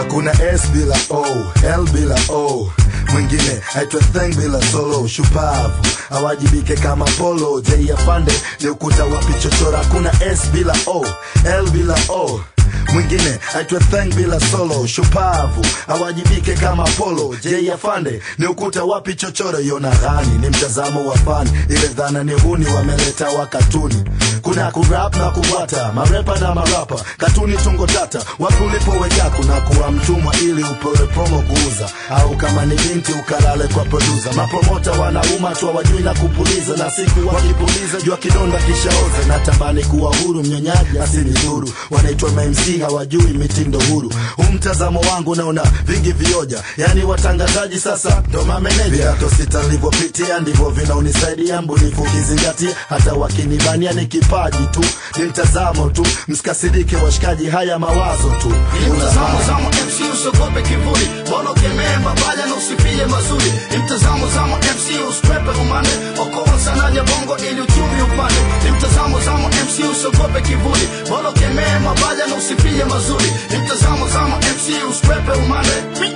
Hakuna S bila O, L bila O. Mwingine aitwa Thang bila solo. Shupavu awajibike kama polo. J Afande ni ukuta wa pichochora. Hakuna S bila O, L bila O. Mwingine aitwa Thang bila solo. Shupavu awajibike kama polo. J Afande ni ukuta wa pichochora. Yona Ghani ni mtazamo wa fani. Ile dhana ni huni wameleta wa katuni. Kuna kurap na kuwata, marepa na marapa. Katuni tungo tata, wapi ulipoweka. Kuna kuwa mtumwa ili upewe promo kuuza. Au kama ni binti ukalale kwa producer. Mapromota wanauma tu wajui na kupuliza. Na siku wakipuliza jua kidonda kishaoza. Natamani kuwa huru mnyonyaji asinidhuru. Wanaitwa MC hawajui mitindo huru. Mtazamo wangu naona vingi vioja. Yani watangazaji sasa ndo mameneja. Viato sita nilivyopitia ndivyo vinaunisaidia. Mbunifu kizingatia hata wakinibania ni kipaji tu. Ni mtazamo tu, msikasirike washikaji, haya mawazo tu. Ni mtazamo zamo MC usogope kivuli. Bono kemee mabaya na usifie mazuri. Ni mtazamo zamo MC uskwepe umane. Okoa sana ya bongo ili uchumi upande. Ni mtazamo zamo MC usogope kivuli. Bono kemee mabaya na usifie mazuri. Ni mtazamo zamo MC uskwepe umane.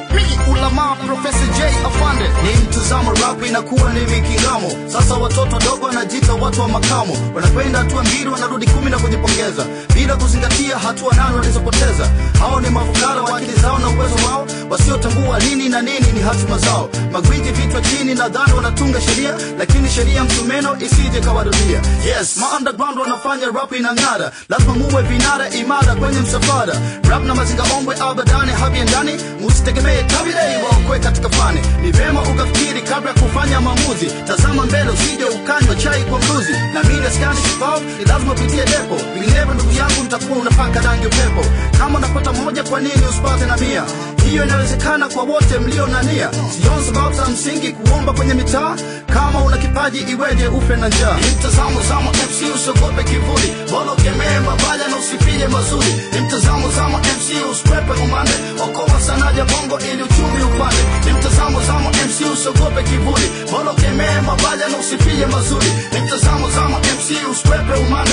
Ulama Professor J Afande. Ni mtazamo rap inakuwa ni mikingamo. Sasa watoto dogo wanajiita watu wa makamo. Wanakwenda hatua mbili wanarudi 10 na kujipongeza. Bila kuzingatia hatua 8 walizopoteza. Hao ni mafukara wa akili zao na uwezo wao. Wasiotambua nini na nini ni hatima zao. Magwiji vichwa chini na dhani wanatunga sheria. Lakini sheria msumeno isije kawarudia. Yes, underground wanafanya rap inang'ara. Lazima muwe vinara imara kwenye msafara. Rap na mazinga ombwe abadane habiendani. Musitegemee kabile waokwe katika fani. Ni vema ukafikiri kabla kufanya maamuzi. Tazama mbele usije ukanywa chai kwa mbuzi. Na mimi skani kibao ni lazima upitie depo. Vinginevyo ndugu yangu mtakuwa unapaka rangi upepo. Kama unapata moja kwa nini usipate na 100? Hiyo inawezekana kwa wote mlio na nia. Sioni sababu za msingi kuomba kwenye mitaa. Kama una kipaji iweje ufe na njaa. Ni mtazamo zamo MC usogope kivuli. Bolo kemee mabaya na usifie mazuri. Ni mtazamo zamo MC uskwepe umane. Okoa sana ya bongo ili uchumi upande. Ni mtazamo zamo MC usogope kivuli. Bolo kemee mabaya na usifie mazuri. Ni mtazamo zamo MC uskwepe umane.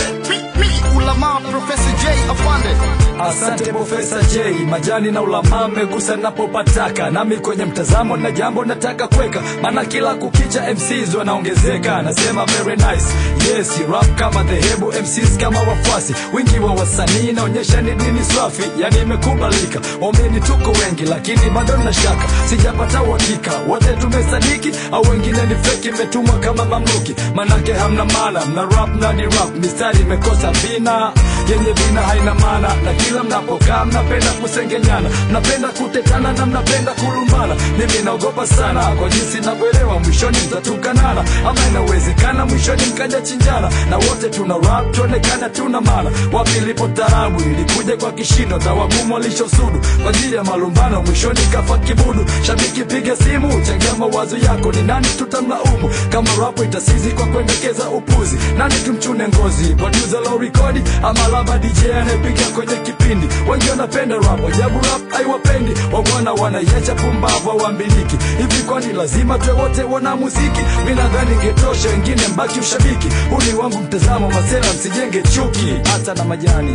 Ulama Professor J Afande. Asante Professor J. Majani na ulama megusa napopataka. Nami kwenye mtazamo na jambo nataka kweka. Maana kila kukicha MCs wanaongezeka. Nasema very nice. Yes, rap kama dhehebu, MCs kama wafuasi. Wingi wa wasanii naonyesha ni dini swafi. Yani imekubalika. Omeni tuko wengi lakini bado na shaka. Sijapata uhakika. Wote tumesadiki au wengine ni fake imetumwa kama mamluki. Manake hamna maana. Mna rap na ni rap. Mistari imekosa vina. Yenye vina haina maana. Na kila mnapokaa mnapenda kusengenyana. Mnapenda kutetana na mnapenda kulumbana. Mimi naogopa sana kwa jinsi navyoelewa mwishoni mtatukanana. Ama inawezekana mwishoni mkaja chinjana. Na wote tuna rap tuonekana tuna maana. Wapi lipo tarabu ilikuja kwa kishindo. Tawagumu walishosudu kwa ajili ya malumbano mwishoni kafa kibudu. Shabiki piga simu changia mawazo yako. Ni nani tutamlaumu kama rap itasizi kwa kuendekeza upuzi. Nani tumchune ngozi producer low record ama laba DJ anayepiga kwenye kipindi. Wengi wanapenda rap ajabu rap haiwapendi. Wabwana wanayecha pumbavu hawambiliki. Hivi kwani lazima tuwe wote wana muziki? Mimi nadhani ingetosha wengine mbaki ushabiki. Huu ni wangu mtazamo masela msijenge chuki. Hata na majani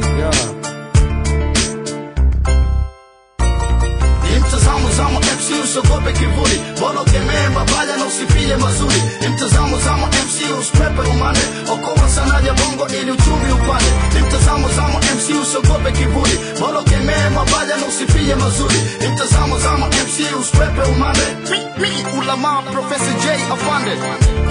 Mtazamo zamo MC usogope kivuli. Bolo kemee mabaya na usifie mazuri. Ni mtazamo zamo MC uskwepe umane. Okoa sana ya bongo ili uchumi upande. Ni mtazamo zamo MC usogope kivuli. Bolo kemee mabaya na usifie mazuri. Ni mtazamo zamo MC uskwepe umane. Ulama Professor J Afande.